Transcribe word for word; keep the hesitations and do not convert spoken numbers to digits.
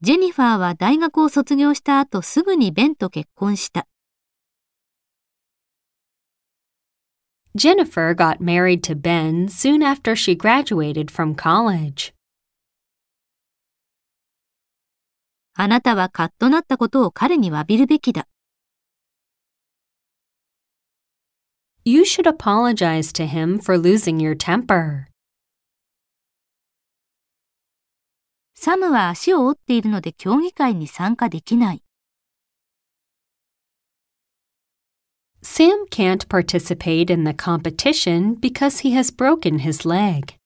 ジェニファーは大学を卒業した後すぐにベンと結婚した。 Jennifer got married to Ben soon after she graduated from college. あなたはカッとなったことを彼に詫びるべきだ。 You should apologize to him for losing your temper. サムは足を折っているので競技会に参加できない。 Sam can't participate in the competition because he has broken his leg.